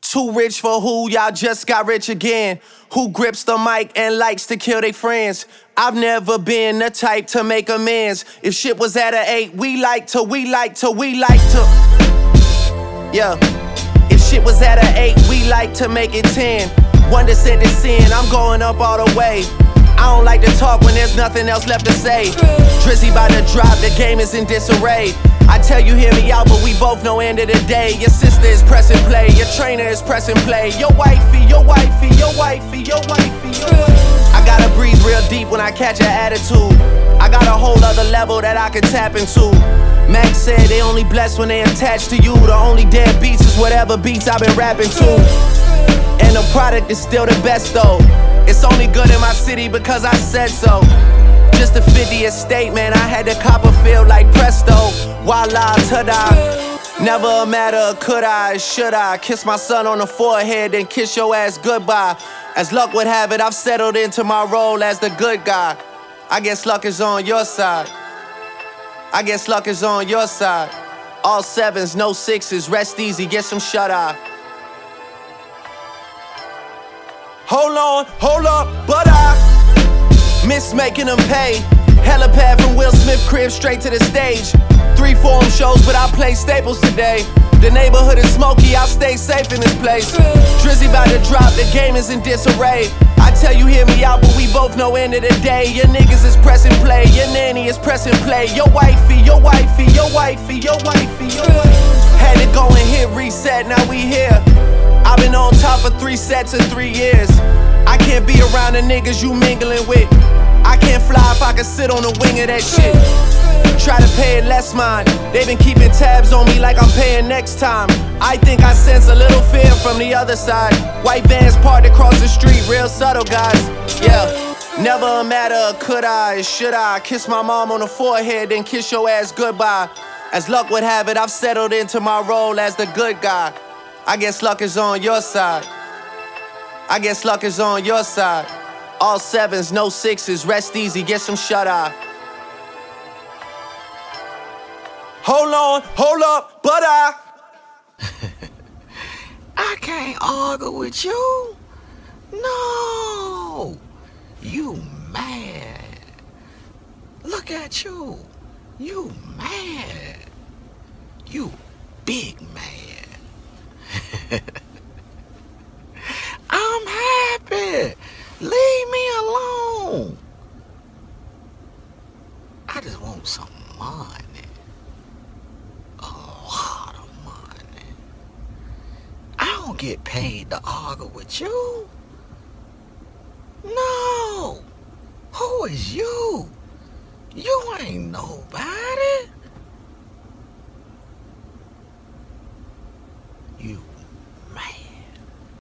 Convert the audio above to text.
Too rich for who, y'all just got rich again. Who grips the mic and likes to kill their friends. I've never been the type to make amends. If shit was at an 8, we like to. Yeah. If shit was at an 8, we like to make it 10. 1% is sin, I'm going up all the way. I don't like to talk when there's nothing else left to say. Drizzy by the drop, the game is in disarray. I tell you, hear me out, but we both know end of the day. Your sister is pressing play, your trainer is pressing play. Your wifey. I gotta breathe real deep when I catch an attitude. I got a whole other level that I can tap into. Max said they only blessed when they attached to you. The only dead beats is whatever beats I've been rapping to. And the product is still the best though. It's only good in my city because I said so. Just a 50th state, man, I had to Copperfield like presto. Voila, ta-da. Never a matter of could I, should I. Kiss my son on the forehead, then kiss your ass goodbye. As luck would have it, I've settled into my role as the good guy. I guess luck is on your side. All 7s, no 6s, rest easy, get some shut-eye. Hold up, but I miss making them pay. Helipad from Will Smith crib straight to the stage. 3 forum shows, but I play staples today. The neighborhood is smoky, I'll stay safe in this place. Drizzy about to drop, the game is in disarray. I tell you, hear me out, but we both know end of the day. Your niggas is pressing play, your nanny is pressing play. Your wifey. Had to go and hit reset, now we here. I've been on top for 3 sets in 3 years. I can't be around the niggas you mingling with. I can't fly if I can sit on the wing of that shit. Try to pay it less mind. They been keeping tabs on me like I'm paying next time. I think I sense a little fear from the other side. White vans parked across the street, real subtle guys. Yeah, never a matter of could I, should I. Kiss my mom on the forehead, then kiss your ass goodbye. As luck would have it, I've settled into my role as the good guy. I guess luck is on your side. All 7s, no 6s, rest easy, get some shut-eye. Hold up, but I can't argue with you. No, you mad. Look at you. You mad. You big mad. I'm happy. Leave me alone. I just want some money. A lot of money. I don't get paid to argue with you. No. Who is you? You ain't nobody. You